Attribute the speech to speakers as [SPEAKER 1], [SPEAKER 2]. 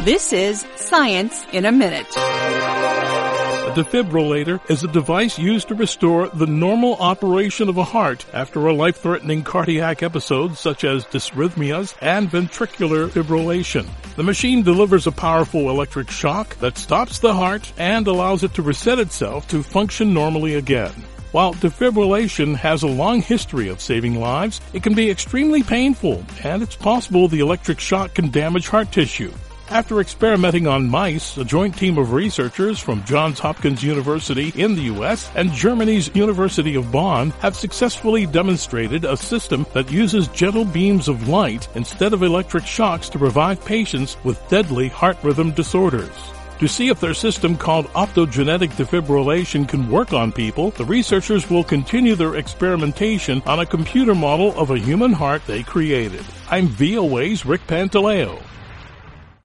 [SPEAKER 1] This is Science in a Minute.
[SPEAKER 2] A defibrillator is a device used to restore the normal operation of a heart after a life-threatening cardiac episode such as dysrhythmias and ventricular fibrillation. The machine delivers a powerful electric shock that stops the heart and allows it to reset itself to function normally again. While defibrillation has a long history of saving lives, it can be extremely painful, and it's possible the electric shock can damage heart tissue. After experimenting on mice, a joint team of researchers from Johns Hopkins University in the U.S. and Germany's University of Bonn have successfully demonstrated a system that uses gentle beams of light instead of electric shocks to revive patients with deadly heart rhythm disorders. To see if their system called optogenetic defibrillation can work on people, the researchers will continue their experimentation on a computer model of a human heart they created. I'm VOA's Rick Pantaleo.